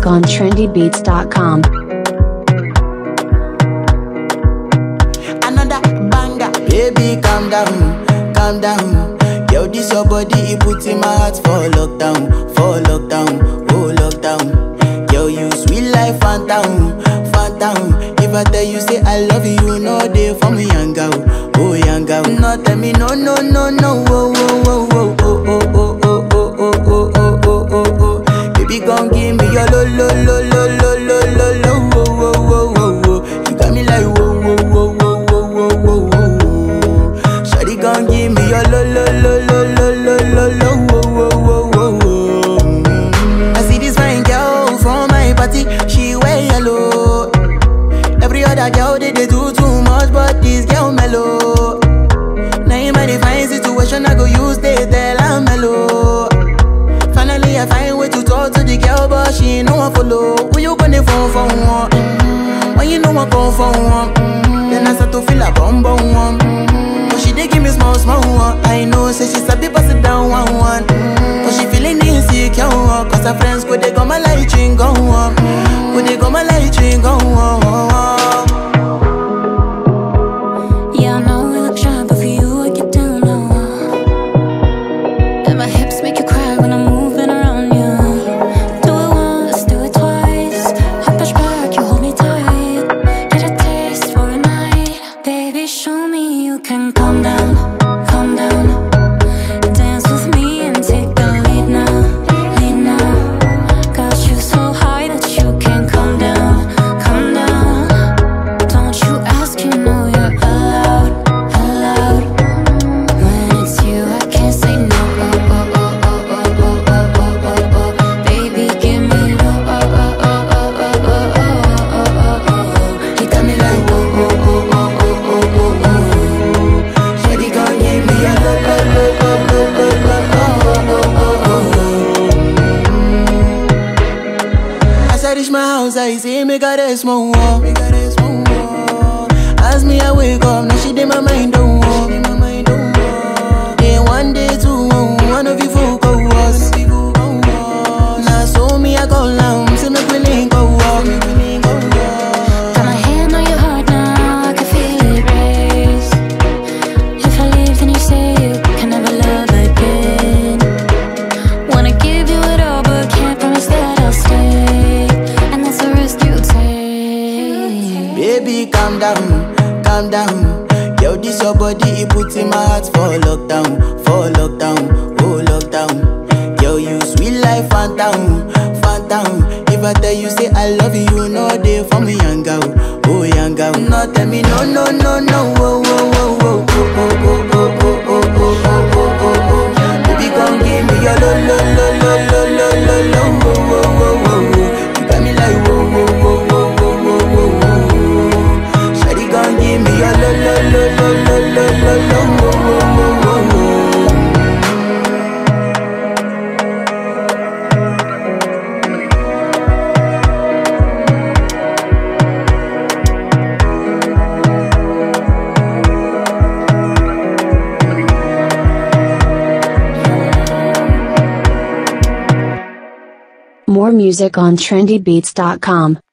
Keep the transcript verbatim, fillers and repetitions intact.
music on trendy beats dot com. Another banger. Baby, calm down, calm down. Yo, this your body, it puts in my heart for lockdown, for lockdown, oh lockdown. Yo, you sweet life, phantom, phantom. If I tell you say I love you, you know they for me, young girl, oh young girl. No, tell me no, no, no, no, oh, oh, oh, oh, oh, oh, oh, oh, oh, oh, oh, oh, oh, oh. Baby, gon' give me your lo, lo, lo, lo, lo, lo, lo, lo, oh, oh, oh, oh, oh. You got me like whoa, whoa, whoa, whoa, whoa, whoa, whoa, whoa. Shawty gon' give me your lo, lo, lo, lo, lo, lo, lo, lo, oh, oh, oh, oh, oh. I see this fine girl from my party, she wear yellow. Every other girl they, they do too much, but this girl mellow. Now in my fine situation, I go use they tell I'm mellow. Finally I find way to talk to the girl, but she ain't no one follow. Who you gonna phone for one? Mm-hmm. When you know I come for one, mm-hmm. Then I start to feel a bum bum one. Mm-hmm. But she dey give me small small one. I know say she sabi pass it down one one. Mm-hmm. But she feeling insecure, cause her friends go they go my light ring go on. Go they go my light ring go on. I say make her rest more, make her rest more. As me I wake up, now she dey my mind don't walk. Day one, day two, one of you folk go us. Now so me I call now, say make we link go walk. Got my hand on your heart now, I can feel it race. If I leave, then you say you can never love again. Wanna give you it all, but can't promise that I'll stay. Baby, calm down, calm down. Yo, this your body, it puts in my heart for lockdown, for lockdown, oh lockdown. Yo, you sweet life, phantom, phantom. If I tell you say I love you, you know they for me, young girl, oh young girl. No, tell me no, no, no, no, oh, oh, oh, oh, oh, oh, oh, oh, oh, oh, oh, oh, oh. Baby, come give me your lo, lo, lo, lo, lo, lo, lo, lo, oh, oh, oh, oh. You got me like whoa, whoa, whoa, whoa. Give me your lo lo lo lo lo lo lo lo wo wo wo wo. More music on trendy beats dot com.